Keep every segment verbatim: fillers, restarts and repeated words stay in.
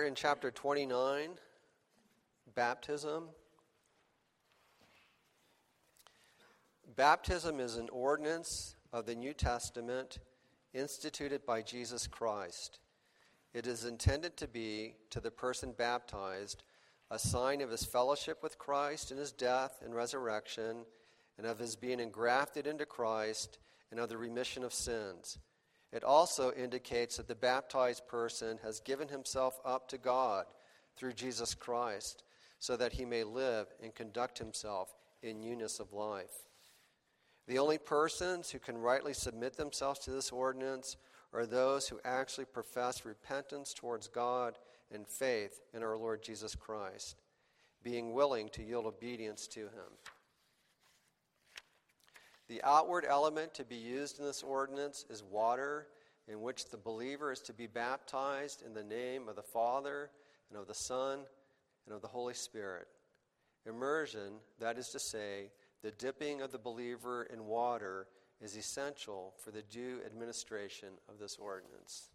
in chapter twenty-nine, baptism. Baptism is an ordinance of the New Testament instituted by Jesus Christ. It is intended to be, to the person baptized, a sign of his fellowship with Christ in his death and resurrection, and of his being engrafted into Christ, and of the remission of sins. It also indicates that the baptized person has given himself up to God through Jesus Christ, so that he may live and conduct himself in newness of life. The only persons who can rightly submit themselves to this ordinance are those who actually profess repentance towards God and faith in our Lord Jesus Christ, being willing to yield obedience to him. The outward element to be used in this ordinance is water, in which the believer is to be baptized in the name of the Father and of the Son and of the Holy Spirit. Immersion, that is to say, the dipping of the believer in water, is essential for the due administration of this ordinance.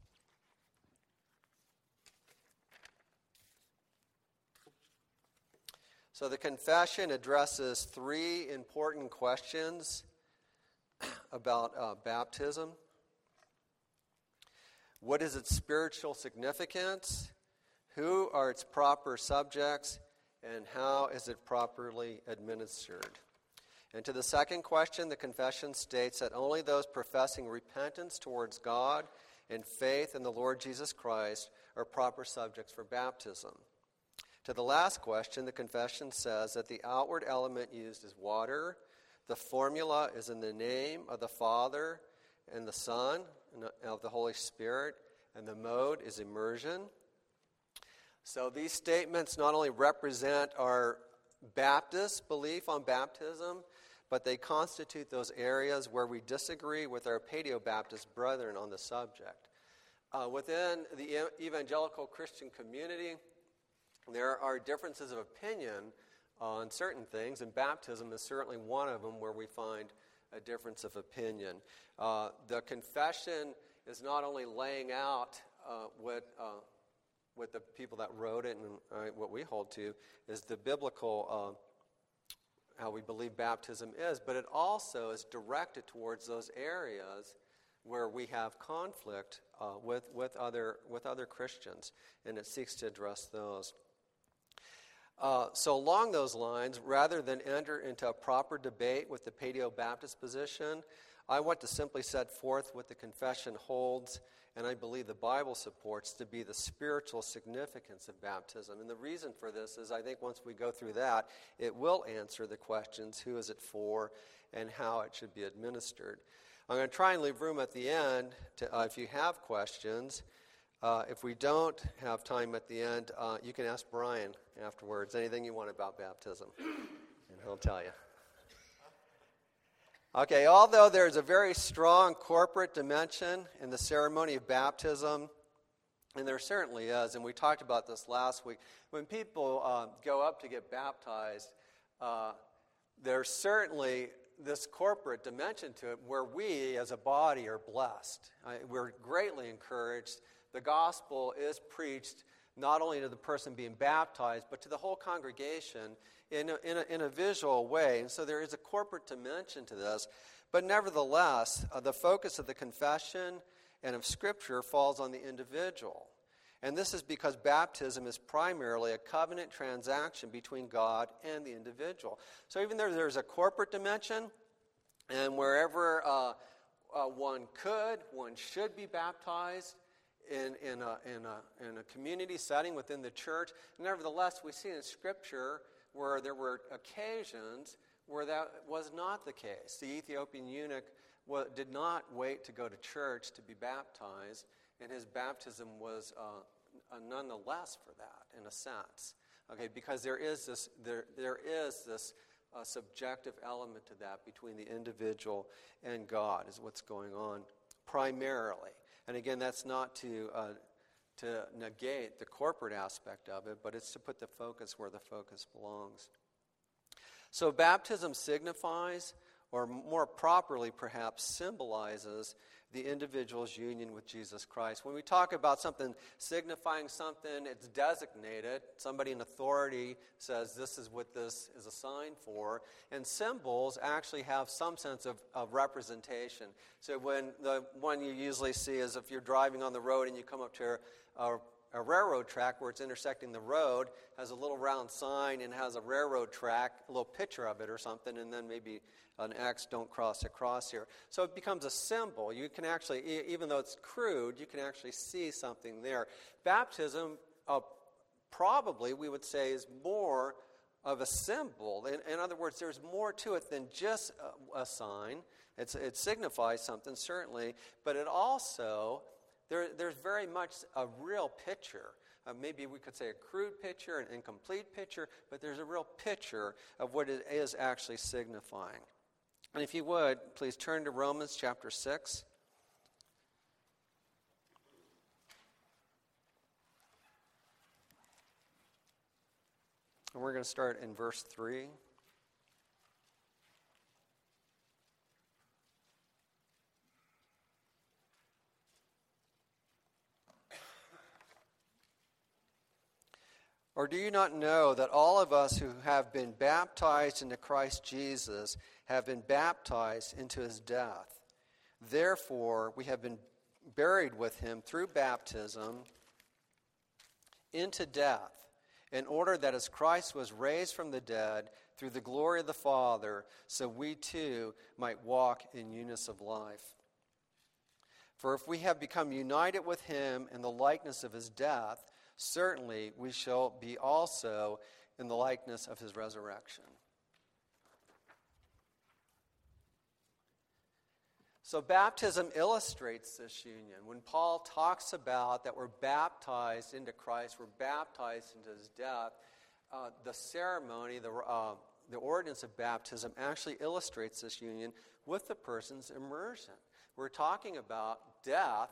So the confession addresses three important questions about uh, baptism. What is its spiritual significance? Who are its proper subjects? And how is it properly administered? And to the second question, the confession states that only those professing repentance towards God and faith in the Lord Jesus Christ are proper subjects for baptism. To the last question, the confession says that the outward element used is water. The formula is in the name of the Father and the Son and of the Holy Spirit, and the mode is immersion. So these statements not only represent our Baptist belief on baptism, but they constitute those areas where we disagree with our Paleo-Baptist brethren on the subject. Uh, within the evangelical Christian community, there are differences of opinion on certain things, and baptism is certainly one of them where we find a difference of opinion. Uh, the confession is not only laying out uh, what, uh, what the people that wrote it and uh, what we hold to is the biblical uh, how we believe baptism is, but it also is directed towards those areas where we have conflict uh, with, with, other, with other Christians, and it seeks to address those. Uh, so along those lines, rather than enter into a proper debate with the Paleo-Baptist position, I want to simply set forth what the confession holds, and I believe the Bible supports to be the spiritual significance of baptism. And the reason for this is I think once we go through that, it will answer the questions, who is it for, and how it should be administered. I'm going to try and leave room at the end to, uh, if you have questions. Uh, if we don't have time at the end, uh, you can ask Brian afterwards anything you want about baptism, and he'll tell you. Okay, although there's a very strong corporate dimension in the ceremony of baptism, and there certainly is, and we talked about this last week, when people uh, go up to get baptized, uh, there's certainly this corporate dimension to it where we as a body are blessed. I, we're greatly encouraged. The gospel is preached not only to the person being baptized, but to the whole congregation in a, in a, in a visual way. And so there is a corporate dimension to this. But nevertheless, uh, the focus of the confession and of Scripture falls on the individual. And this is because baptism is primarily a covenant transaction between God and the individual. So even though there's a corporate dimension, and wherever uh, uh, one could, one should be baptized, In, in, a, in, a, in a community setting within the church. Nevertheless, we see in Scripture where there were occasions where that was not the case. The Ethiopian eunuch well, did not wait to go to church to be baptized, and his baptism was uh, uh, nonetheless for that, in a sense. Okay, because there is this, there, there is this uh, subjective element to that between the individual and God, is what's going on primarily. And again, that's not to uh, to negate the corporate aspect of it, but it's to put the focus where the focus belongs. So baptism signifies, or more properly perhaps symbolizes, the individual's union with Jesus Christ. When we talk about something signifying something, it's designated. Somebody in authority says this is what this is a sign for. And symbols actually have some sense of, of representation. So when the one you usually see is if you're driving on the road and you come up to a, a A railroad track where it's intersecting the road, has a little round sign and has a railroad track, a little picture of it or something, and then maybe an X, don't cross across here. So it becomes a symbol. You can actually, even though it's crude, you can actually see something there. Baptism, uh, probably, we would say, is more of a symbol. In, in other words, there's more to it than just a, a sign. It's, it signifies something, certainly, but it also... There, there's very much a real picture. Uh, maybe we could say a crude picture, an incomplete picture, but there's a real picture of what it is actually signifying. And if you would, please turn to Romans chapter six. And we're going to start in verse three. Or do you not know that all of us who have been baptized into Christ Jesus have been baptized into his death? Therefore, we have been buried with him through baptism into death, in order that as Christ was raised from the dead through the glory of the Father, so we too might walk in newness of life. For if we have become united with him in the likeness of his death, certainly we shall be also in the likeness of his resurrection. So baptism illustrates this union. When Paul talks about that we're baptized into Christ, we're baptized into his death, uh, the ceremony, the, uh, the ordinance of baptism actually illustrates this union with the person's immersion. We're talking about death,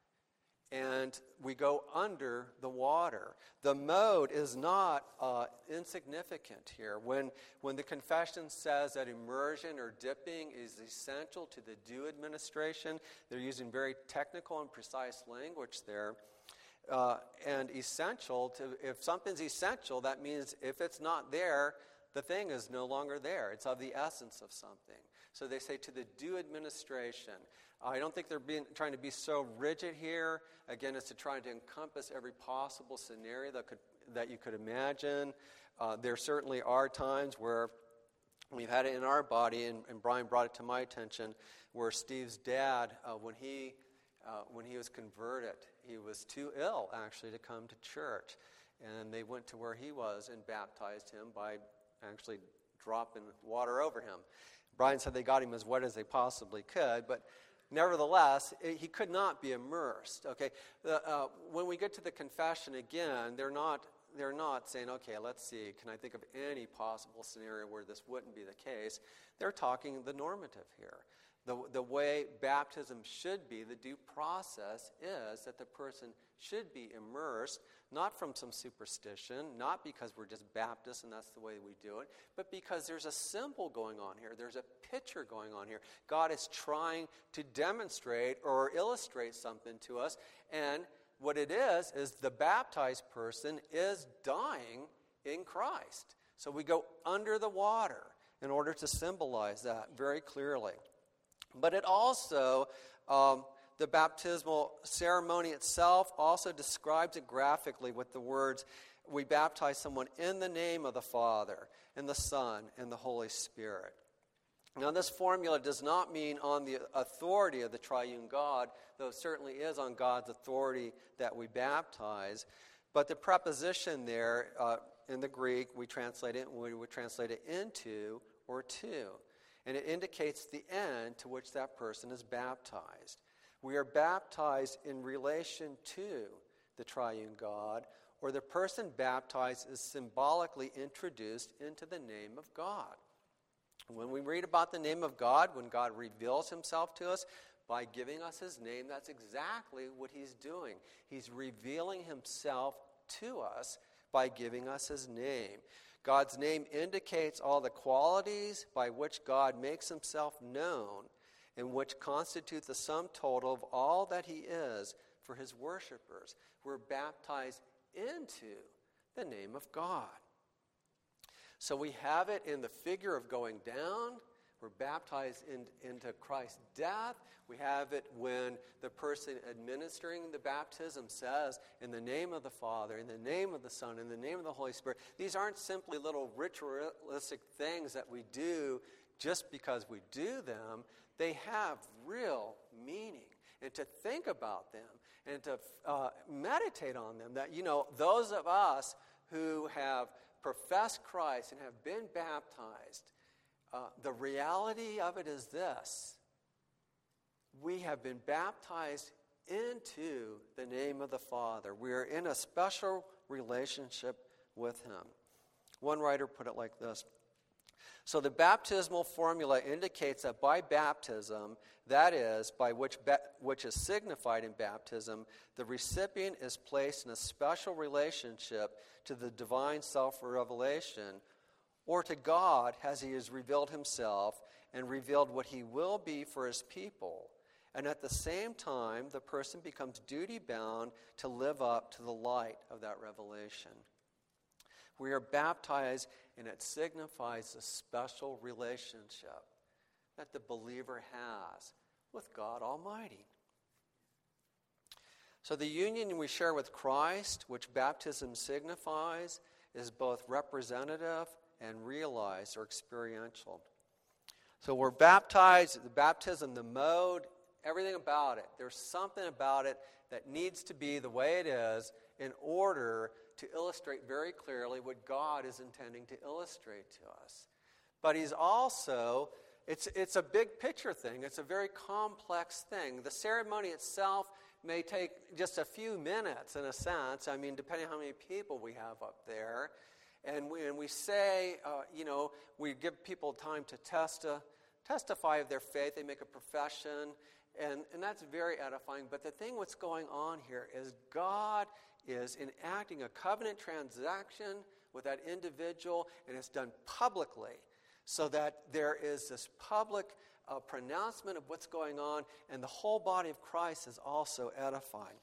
and we go under the water. The mode is not uh, insignificant here. When, when the confession says that immersion or dipping is essential to the due administration, they're using very technical and precise language there. Uh, and essential, to if something's essential, that means if it's not there, the thing is no longer there. It's of the essence of something. So they say to the due administration. I don't think they're being, trying to be so rigid here. Again, it's to try to encompass every possible scenario that could that you could imagine. Uh, there certainly are times where we've had it in our body, and, and Brian brought it to my attention, where Steve's dad, uh, when he uh, when he was converted, he was too ill actually to come to church, and they went to where he was and baptized him by actually dropping water over him. Brian said they got him as wet as they possibly could, but nevertheless, it, he could not be immersed. Okay, the, uh, when we get to the confession again, they're not they're not saying, okay, let's see, can I think of any possible scenario where this wouldn't be the case? They're talking the normative here. The the way baptism should be, the due process is that the person should be immersed, not from some superstition, not because we're just Baptists and that's the way we do it, but because there's a symbol going on here. There's a picture going on here. God is trying to demonstrate or illustrate something to us, and what it is is the baptized person is dying in Christ. So we go under the water in order to symbolize that very clearly. But it also, um, the baptismal ceremony itself also describes it graphically with the words, we baptize someone in the name of the Father, and the Son, and the Holy Spirit. Now, this formula does not mean on the authority of the triune God, though it certainly is on God's authority that we baptize. But the preposition there, uh, in the Greek, we translate it, we would translate it into or to. And it indicates the end to which that person is baptized. We are baptized in relation to the triune God, or the person baptized is symbolically introduced into the name of God. When we read about the name of God, when God reveals himself to us by giving us his name, that's exactly what he's doing. He's revealing himself to us by giving us his name. God's name indicates all the qualities by which God makes himself known, and which constitute the sum total of all that he is for his worshipers. We're baptized into the name of God. So we have it in the figure of going down. We're baptized in, into Christ's death. We have it when the person administering the baptism says, in the name of the Father, in the name of the Son, in the name of the Holy Spirit. These aren't simply little ritualistic things that we do just because we do them. They have real meaning. And to think about them and to uh, meditate on them, that, you know, those of us who have professed Christ and have been baptized, Uh, the reality of it is this: we have been baptized into the name of the Father. We are in a special relationship with him. One writer put it like this: so the baptismal formula indicates that by baptism, that is, by which ba- which is signified in baptism, the recipient is placed in a special relationship to the divine self-revelation, or to God as he has revealed himself and revealed what he will be for his people. And at the same time, the person becomes duty-bound to live up to the light of that revelation. We are baptized, and it signifies a special relationship that the believer has with God Almighty. So the union we share with Christ, which baptism signifies, is both representative and realized or experiential. So we're baptized, the baptism, the mode, everything about it. There's something about it that needs to be the way it is in order to illustrate very clearly what God is intending to illustrate to us. But he's also, it's, it's a big picture thing. It's a very complex thing. The ceremony itself may take just a few minutes in a sense. I mean, depending on how many people we have up there. And we, and we say, uh, you know, we give people time to testi- testify of their faith. They make a profession, and, and that's very edifying. But the thing what's going on here is God is enacting a covenant transaction with that individual, and it's done publicly, so that there is this public uh, pronouncement of what's going on, and the whole body of Christ is also edified.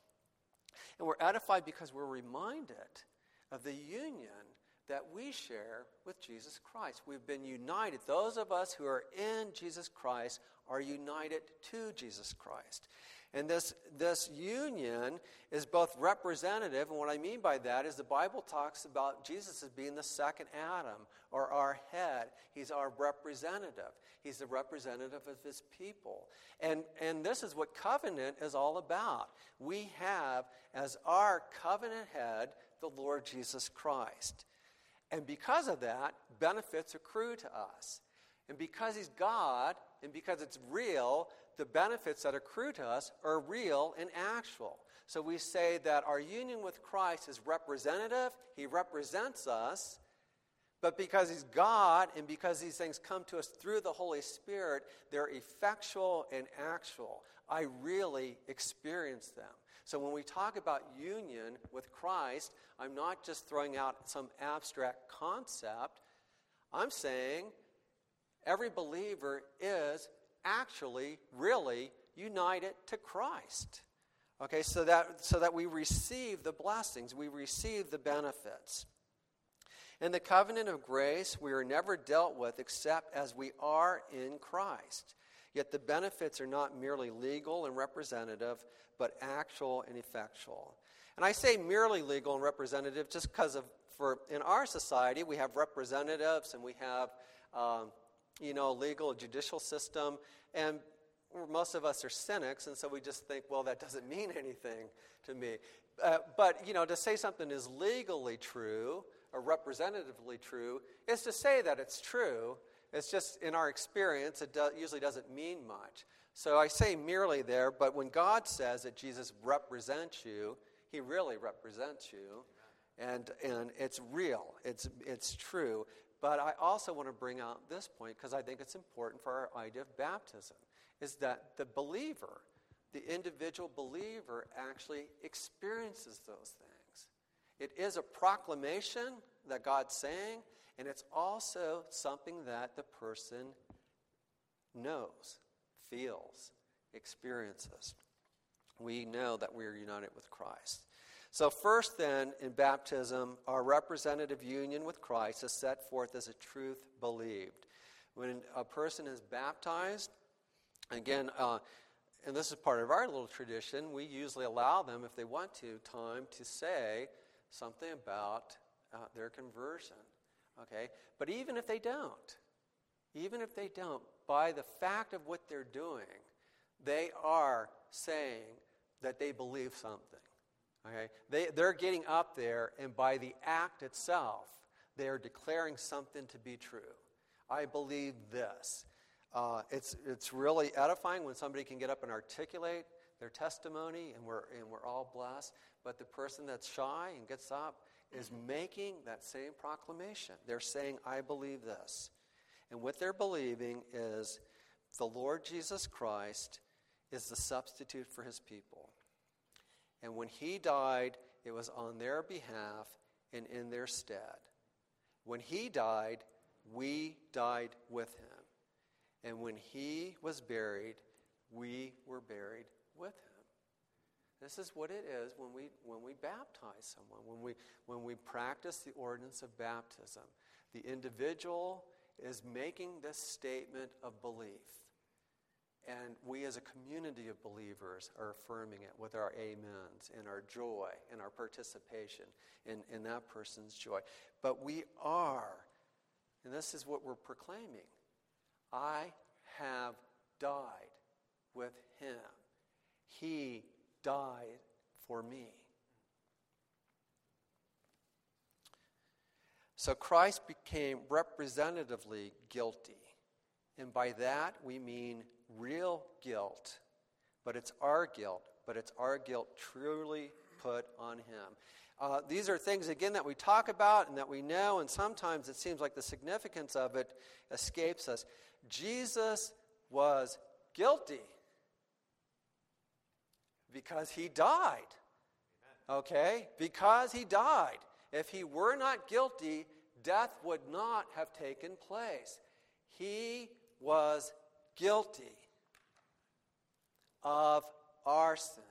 And we're edified because we're reminded of the union that we share with Jesus Christ. We've been united. Those of us who are in Jesus Christ are united to Jesus Christ. And this, this union is both representative, and what I mean by that is the Bible talks about Jesus as being the second Adam, or our head. He's our representative. He's the representative of his people. And, and this is what covenant is all about. We have as our covenant head the Lord Jesus Christ. And because of that, benefits accrue to us. And because he's God, and because it's real, the benefits that accrue to us are real and actual. So we say that our union with Christ is representative. He represents us. But because he's God, and because these things come to us through the Holy Spirit, they're effectual and actual. I really experience them. So when we talk about union with Christ, I'm not just throwing out some abstract concept. I'm saying every believer is actually, really united to Christ. Okay, so that, so that we receive the blessings, we receive the benefits. In the covenant of grace, we are never dealt with except as we are in Christ. Yet the benefits are not merely legal and representative, but actual and effectual. And I say merely legal and representative just because of, for in our society, we have representatives and we have, um, you know, legal judicial system, and most of us are cynics, and so we just think, well, that doesn't mean anything to me. Uh, but, you know, to say something is legally true or representatively true is to say that it's true. It's just, in our experience, it do, usually doesn't mean much. So I say merely there, but when God says that Jesus represents you, he really represents you, and and it's real, it's it's true. But I also want to bring out this point, because I think it's important for our idea of baptism, is that the believer, the individual believer, actually experiences those things. It is a proclamation that God's saying, and it's also something that the person knows, feels, experiences. We know that we are united with Christ. So first then, in baptism, our representative union with Christ is set forth as a truth believed. When a person is baptized, again, uh, and this is part of our little tradition, we usually allow them, if they want to, time to say something about uh, their conversion. Okay? But even if they don't, even if they don't, by the fact of what they're doing, they are saying that they believe something. Okay? They, they're getting up there, and by the act itself, they are declaring something to be true. I believe this. Uh, it's it's really edifying when somebody can get up and articulate their testimony, and we're and we're all blessed. But the person that's shy and gets up is making that same proclamation. They're saying, "I believe this," and what they're believing is the Lord Jesus Christ is the substitute for His people. And when He died, it was on their behalf and in their stead. When He died, we died with Him. And when He was buried, we were buried with Him. This is what it is when we when we baptize someone, when we when we practice the ordinance of baptism. The individual is making this statement of belief. And we as a community of believers are affirming it with our amens and our joy and our participation in, in that person's joy. But we are, and this is what we're proclaiming, I have died with Him. He died for me. So Christ became representatively guilty. And by that we mean real guilt. But it's our guilt. But it's our guilt truly put on Him. Uh, these are things, again, that we talk about and that we know, and sometimes it seems like the significance of it escapes us. Jesus was guilty because He died. Okay? Because He died. If He were not guilty, death would not have taken place. He was guilty of our sin.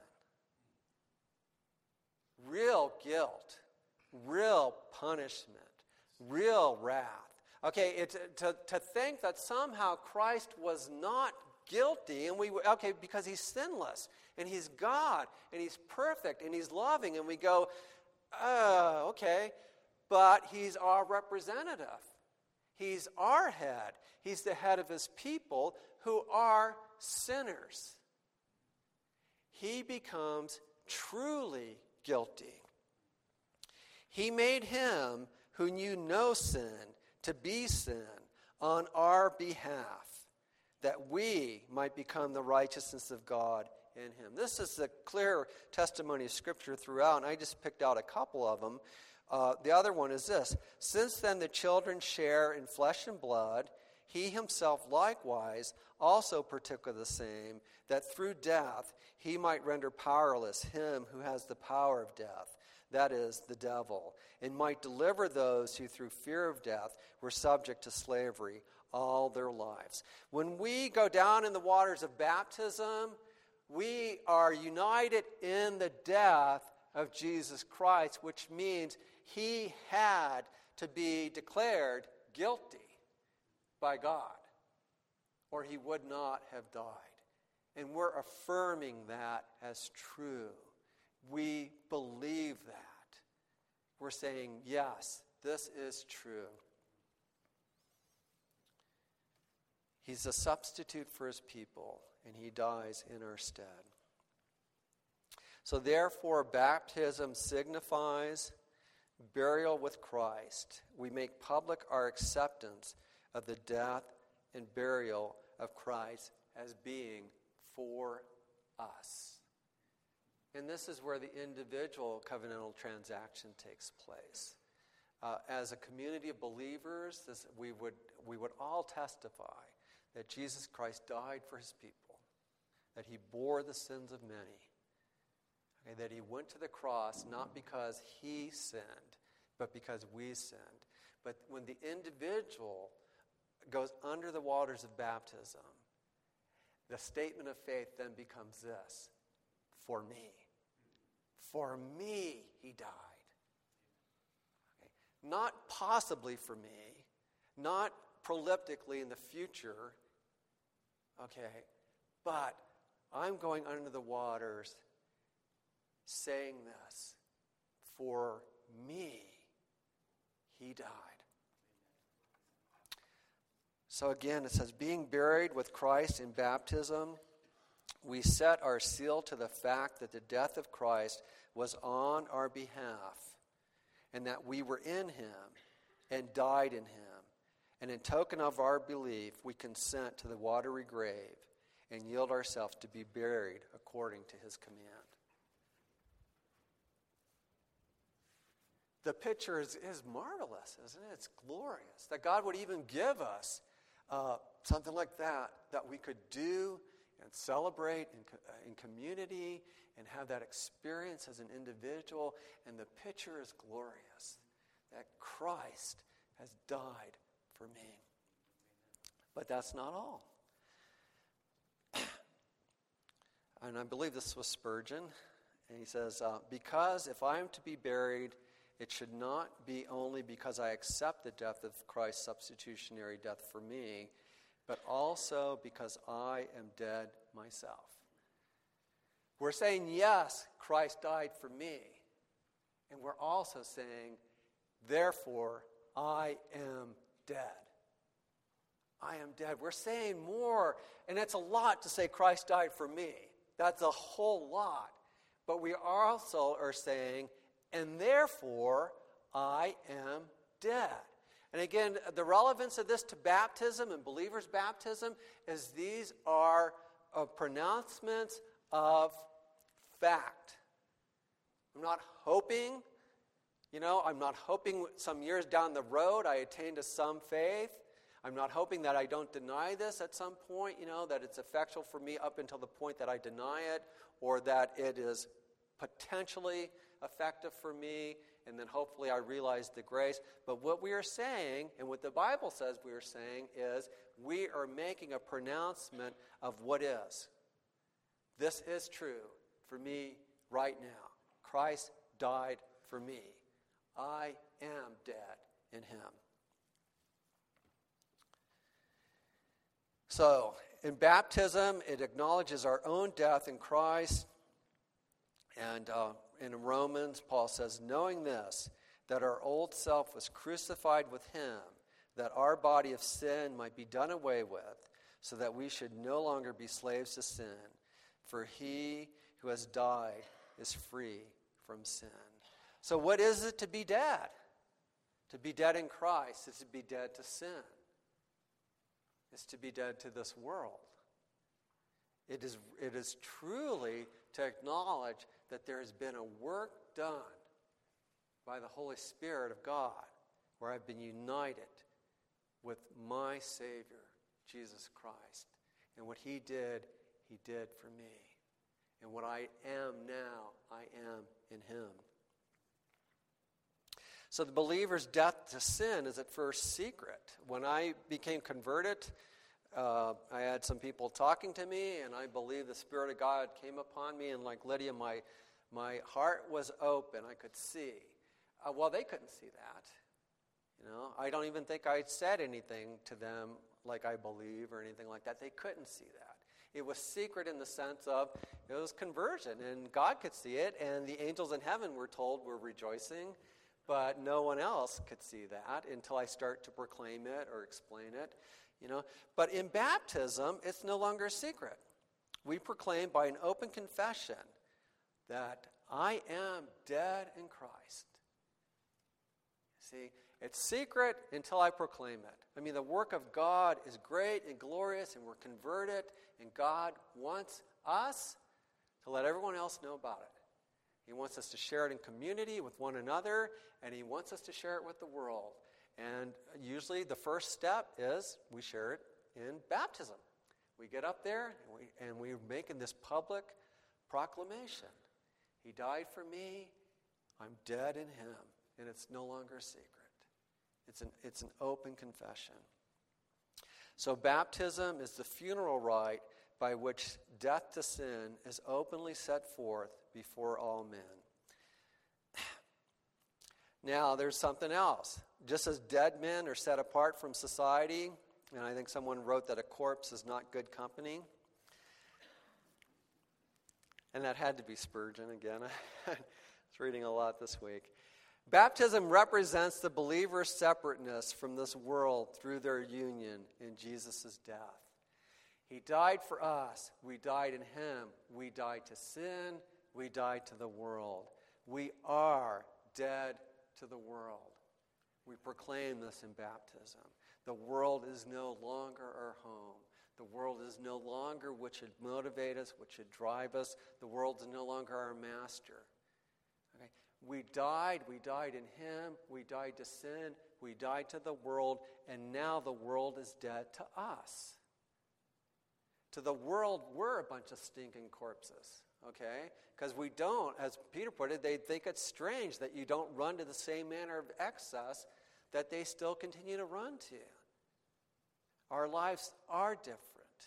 Real guilt, real punishment, real wrath. Okay, it, to, to think that somehow Christ was not guilty, and we, okay, because He's sinless, and He's God, and He's perfect, and He's loving, and we go, oh, okay, but He's our representative. He's our head. He's the head of His people who are sinners. He becomes truly guilty. He made Him who knew no sin to be sin on our behalf, that we might become the righteousness of God in Him. This is the clear testimony of Scripture throughout, and I just picked out a couple of them. Uh, the other one is this: since then the children share in flesh and blood, He Himself likewise also partook of the same, that through death He might render powerless him who has the power of death, that is, the devil, and might deliver those who through fear of death were subject to slavery all their lives. When we go down in the waters of baptism, we are united in the death of Jesus Christ, which means He had to be declared guilty by God, or He would not have died. And we're affirming that as true. We believe that. We're saying, yes, this is true. He's a substitute for His people, and He dies in our stead. So therefore, baptism signifies burial with Christ. We make public our acceptance of the death and burial of Christ as being for us. And this is where the individual covenantal transaction takes place. Uh, as a community of believers, this, we would we would all testify that Jesus Christ died for His people, that He bore the sins of many, okay, that He went to the cross not because He sinned, but because we sinned. But when the individual goes under the waters of baptism, the statement of faith then becomes this: for me. For me, he died. Okay. Not possibly for me, not proleptically in the future, okay, but I'm going under the waters saying this: for me, he died. So again, it says, being buried with Christ in baptism, we set our seal to the fact that the death of Christ was on our behalf, and that we were in him and died in him. And in token of our belief, we consent to the watery grave and yield ourselves to be buried according to his command. The picture is, is marvelous, isn't it? It's glorious that God would even give us uh, something like that, that we could do and celebrate in, in community and have that experience as an individual. And the picture is glorious, that Christ has died for me. But that's not all. And I believe this was Spurgeon. And he says, uh, because if I am to be buried, it should not be only because I accept the death of Christ's substitutionary death for me, but also because I am dead myself. We're saying, yes, Christ died for me. And we're also saying, therefore, I am dead. I am dead. We're saying more, and it's a lot to say Christ died for me. That's a whole lot. But we also are saying, and therefore, I am dead. And again, the relevance of this to baptism and believers' baptism is these are uh, pronouncements of fact. I'm not hoping, you know, I'm not hoping some years down the road I attain to some faith. I'm not hoping that I don't deny this at some point, you know, that it's effectual for me up until the point that I deny it, or that it is potentially effective for me, and then hopefully I realize the grace. But what we are saying, and what the Bible says we are saying, is we are making a pronouncement of what is. This is true for me right now. Christ died for me. I am dead in him. So, in baptism, it acknowledges our own death in Christ. And uh, in Romans, Paul says, knowing this, that our old self was crucified with him, that our body of sin might be done away with, so that we should no longer be slaves to sin. For he who has died is free from sin. So what is it to be dead? To be dead in Christ is to be dead to sin. It's to be dead to this world. It is, it is truly to acknowledge that there has been a work done by the Holy Spirit of God, where I've been united with my Savior, Jesus Christ. And what he did, he did for me. And what I am now, I am in him. So the believer's death to sin is at first secret. When I became converted, uh, I had some people talking to me, and I believe the Spirit of God came upon me, and like Lydia, my, my heart was open. I could see. Uh, well, they couldn't see that. You know, I don't even think I said anything to them like I believe or anything like that. They couldn't see that. It was secret in the sense of it was conversion, and God could see it, and the angels in heaven, we're told, were rejoicing, but no one else could see that until I start to proclaim it or explain it, you know. But in baptism, it's no longer a secret. We proclaim by an open confession that I am dead in Christ. See, it's secret until I proclaim it. I mean, the work of God is great and glorious, and we're converted, and God wants us to let everyone else know about it. He wants us to share it in community with one another, and he wants us to share it with the world. And usually the first step is we share it in baptism. We get up there, and, we, and we're making this public proclamation. He died for me. I'm dead in him. And it's no longer a secret. It's an, it's an open confession. So baptism is the funeral rite by which death to sin is openly set forth before all men. Now, there's something else. Just as dead men are set apart from society, and I think someone wrote that a corpse is not good company, and that had to be Spurgeon again. I was reading a lot this week. Baptism represents the believer's separateness from this world through their union in Jesus' death. He died for us. We died in him. We died to sin. We died to the world. We are dead to the world. We proclaim this in baptism. The world is no longer our home. The world is no longer what should motivate us, what should drive us. The world is no longer our master. Okay? We died. We died in him. We died to sin. We died to the world. And now the world is dead to us. To the world, we're a bunch of stinking corpses. Okay? Because we don't, as Peter put it, they think it's strange that you don't run to the same manner of excess that they still continue to run to. Our lives are different.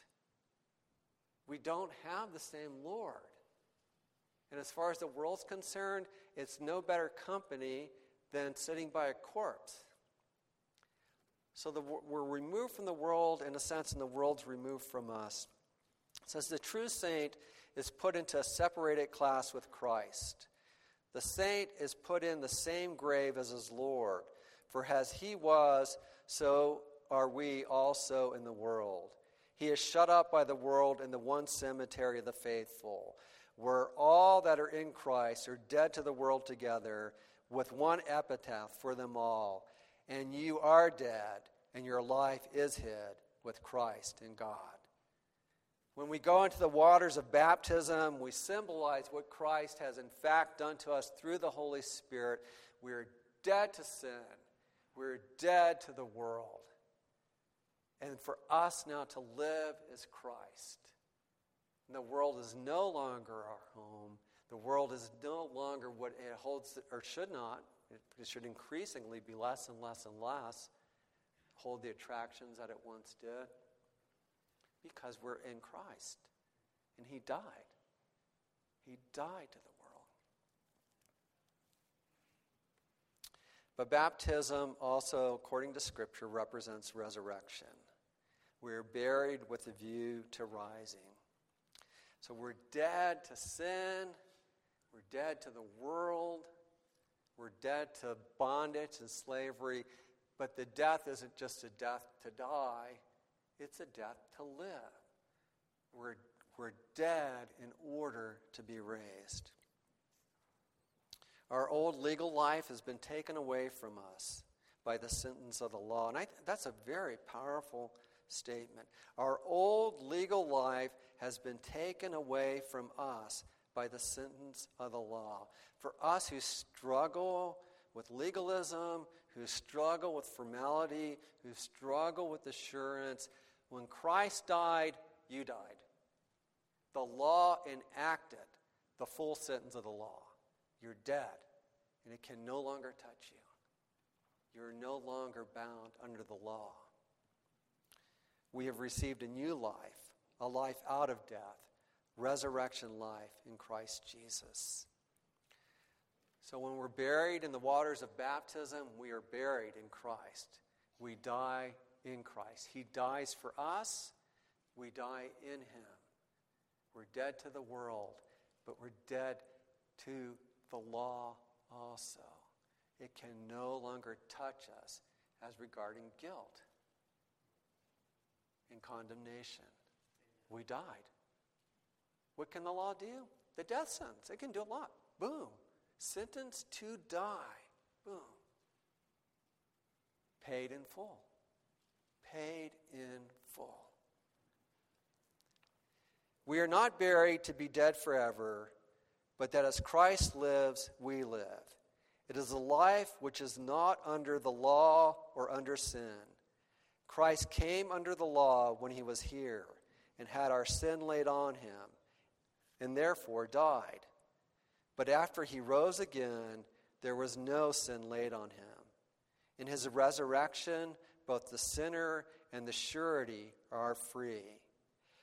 We don't have the same Lord. And as far as the world's concerned, it's no better company than sitting by a corpse. So the, we're removed from the world in a sense, and the world's removed from us. It says the true saint is put into a separated class with Christ. The saint is put in the same grave as his Lord. For as he was, so are we also in the world. He is shut up by the world in the one cemetery of the faithful, where all that are in Christ are dead to the world together, with one epitaph for them all. And you are dead, and your life is hid with Christ in God. When we go into the waters of baptism, we symbolize what Christ has in fact done to us through the Holy Spirit. We are dead to sin. We're dead to the world. And for us now to live is Christ. And the world is no longer our home. The world is no longer what it holds, or should not. It should increasingly be less and less and less. Hold the attractions that it once did. Because we're in Christ. And he died. He died to the world. But baptism also, according to Scripture, represents resurrection. We're buried with a view to rising. So we're dead to sin. We're dead to the world. We're dead to bondage and slavery. But the death isn't just a death to die. It's a death to live. We're, we're dead in order to be raised. Our old legal life has been taken away from us by the sentence of the law. And I, that's a very powerful statement. Our old legal life has been taken away from us by the sentence of the law. For us who struggle with legalism, who struggle with formality, who struggle with assurance, when Christ died, you died. The law enacted the full sentence of the law. You're dead, and it can no longer touch you. You're no longer bound under the law. We have received a new life, a life out of death, resurrection life in Christ Jesus. So when we're buried in the waters of baptism, we are buried in Christ. We die in Christ. He dies for us. We die in him. We're dead to the world, but we're dead to the law also. It can no longer touch us as regarding guilt and condemnation. We died. What can the law do? The death sentence. It can do a lot. Boom. Sentenced to die. Boom. Paid in full. Paid in full. We are not buried to be dead forever, but that as Christ lives, we live. It is a life which is not under the law or under sin. Christ came under the law when he was here and had our sin laid on him, and therefore died. But after he rose again, there was no sin laid on him. In his resurrection, both the sinner and the surety are free.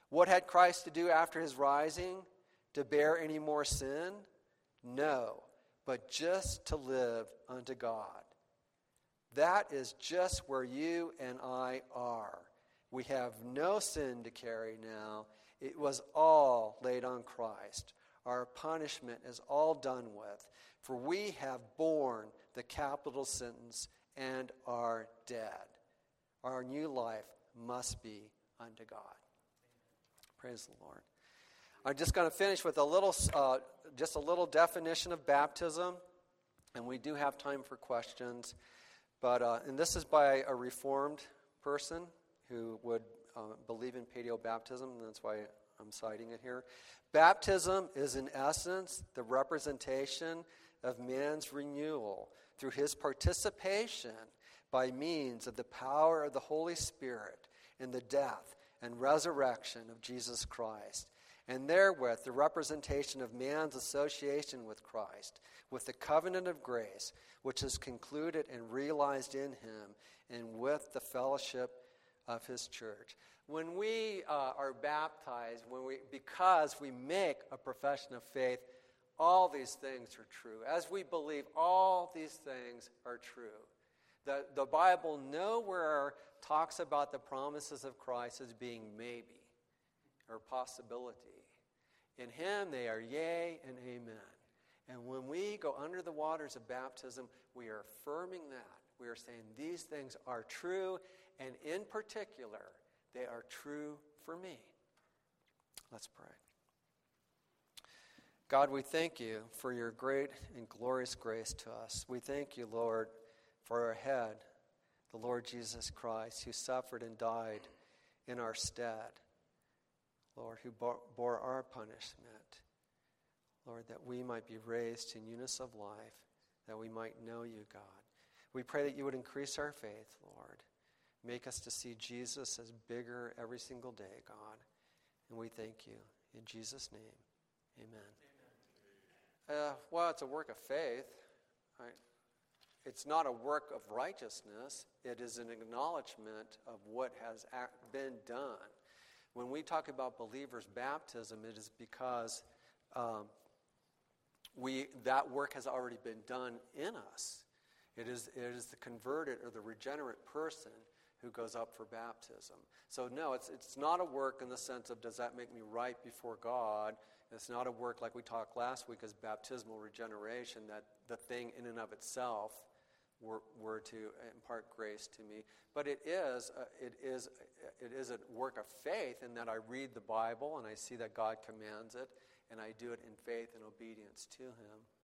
What had Christ to do after his rising? To bear any more sin? No, but just to live unto God. That is just where you and I are. We have no sin to carry now. It was all laid on Christ. Our punishment is all done with, for we have borne the capital sentence and are dead. Our new life must be unto God. Praise the Lord. I'm just going to finish with a little, uh, just a little definition of baptism, and we do have time for questions. But uh, and this is by a Reformed person who would uh, believe in paedo-baptism, and that's why I'm citing it here. Baptism is, in essence, the representation of man's renewal through his participation by means of the power of the Holy Spirit in the death and resurrection of Jesus Christ, and therewith the representation of man's association with Christ, with the covenant of grace, which is concluded and realized in him, and with the fellowship of his church. When we uh, are baptized, when we because we make a profession of faith, all these things are true. As we believe, all these things are true. The, the Bible nowhere talks about the promises of Christ as being maybe or possibility. In him they are yea and amen. And when we go under the waters of baptism, we are affirming that. We are saying these things are true, and in particular, they are true for me. Let's pray. God, we thank you for your great and glorious grace to us. We thank you, Lord, for our head, the Lord Jesus Christ, who suffered and died in our stead. Lord, who bore, bore our punishment. Lord, that we might be raised to newness of life, that we might know you, God. We pray that you would increase our faith, Lord. Make us to see Jesus as bigger every single day, God. And we thank you. In Jesus' name, amen. Uh, well, it's a work of faith. Right? It's not a work of righteousness. It is an acknowledgement of what has been done. When we talk about believers' baptism, it is because um, we that work has already been done in us. It is, it is the converted or the regenerate person who goes up for baptism. So no, it's it's not a work in the sense of does that make me right before God. It's not a work like we talked last week as baptismal regeneration, that the thing in and of itself were, were to impart grace to me. But it is a, it is it is a work of faith in that I read the Bible and I see that God commands it, and I do it in faith and obedience to him.